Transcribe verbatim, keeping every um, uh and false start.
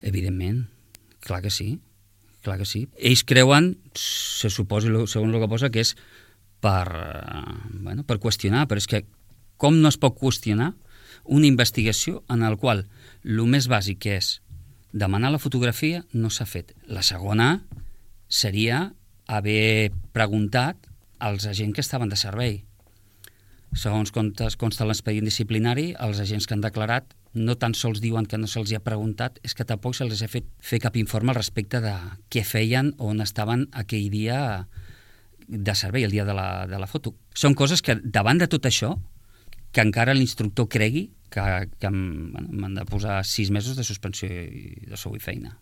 Evidentment, clar que sí, clar que sí. Ells creuen, se suposa, segons el que posa, que és per, bueno, per qüestionar, però és que com no es pot qüestionar una investigació en la qual el més bàsic que és demanar la fotografia no s'ha fet. La segona seria haver preguntat als agents que estaven de servei. Segons consta l'expedient disciplinari, els agents que han declarat no tan sols diuen que no se'ls ha preguntat, és que tampoc se'ls ha fet fer cap informe al respecte de què feien o on estaven aquell dia de servei, el dia de la, de la foto. Són coses que, davant de tot això, que encara l'instructor cregui que, que m'han de posar sis mesos de suspensió de sou i feina.